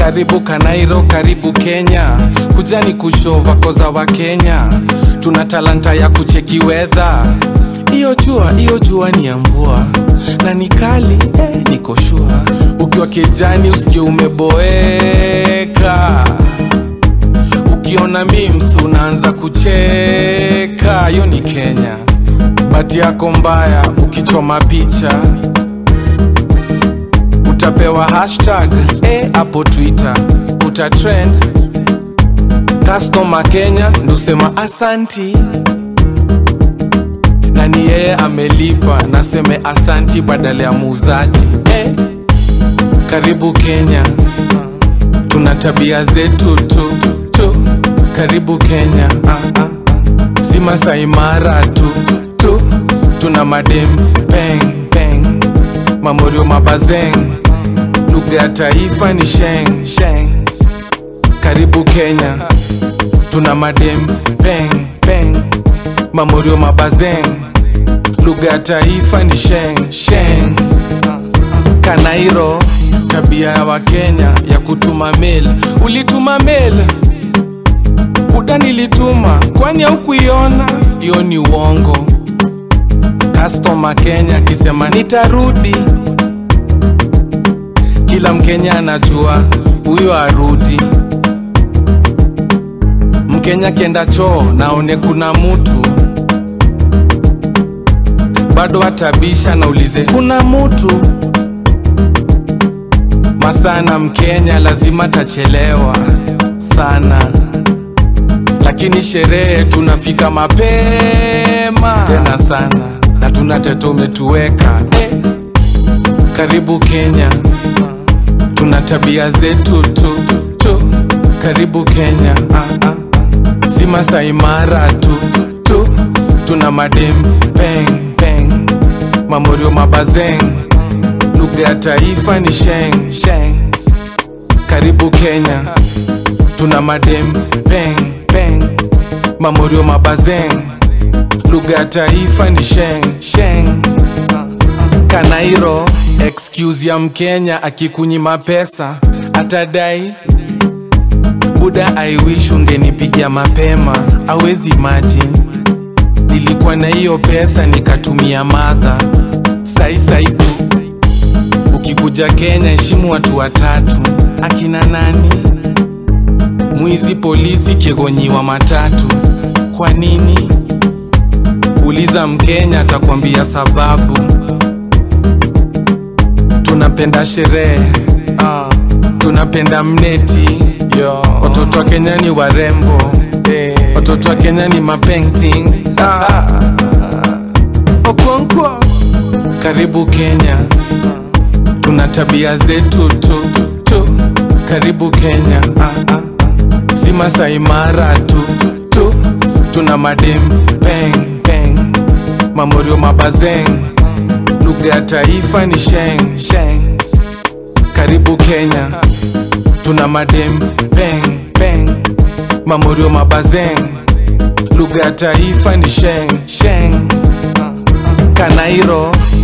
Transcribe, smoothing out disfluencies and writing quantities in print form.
Karibu Kanairo, karibu Kenya. Kujani kushova koza wa Kenya. Tuna talanta ya kucheki weather. Iyo jua ni ya mvua. Na ni kali, niko sure. Ukiwa kijani usikie umeboeka. Ukiona memes unaanza kucheka. Yo ni Kenya. Bati yako mbaya ukichoma picha utapewa hashtag hapo Twitter, utatrend. Customer Kenya ndusema asanti, na ni yeye amelipa, naseme asanti badala ya muuzaji. Karibu Kenya, tuna tabia zetu tu. Karibu Kenya, si Masai Mara tu. Tuna madem peng Mamorio mabazeng, lugha ya taifa ni sheng. Karibu Kenya, tuna madem peng Mamorio mabazeng, lugha ya taifa ni sheng. Kanairo, tabia ya wa Kenya ya kutuma mail. Ulituma mail? Buda nilituma, kwani haukuiona? Hiyo ni uongo. Customer Kenya kisema nitarudi, kila Mkenya anajua huyo arudi. Mkenya kienda choo naone kuna mtu, bado atabisha na ulize kuna mtu. Masana Mkenya lazima tachelewa sana, lakini sherehe tunafika mapema tena sana, na tunateto umetuweka. Karibu Kenya, tuna tabia zetu tu. Karibu Kenya, si Masai Mara tu. Tuna madem peng Mamorio mabazeng, lugha ya taifa ni sheng. Karibu Kenya, tuna madem peng Mamorio mabazeng, lugha ya taifa ni sheng. Kanairo, excuse ya Mkenya akikunyima pesa atadai Buda I wish ungenipigia mapema. Hawezi imagine nilikuwa na hiyo pesa nikatumia madha. Sai tu. Ukikuja Kenya heshimu watu watatu. Akina nani? Mwizi, polisi, kiegonyiwa matatu. Kwa nini? Uliza Mkenya atakwambia sababu. Tunapenda sherehe, tunapenda mneti. Watoto wa Kenya ni warembo, watoto wa Kenya ni mapainting. Okonkwo. Karibu Kenya, tuna tabia zetu tu. Karibu Kenya, si Masai Mara tu. Tuna madem peng Mamorio mabazeng, lugha ya taifa ni sheng. Karibu Kenya, tuna madem peng Mamorio mabazeng, lugha ya taifa ni sheng. Kanairo.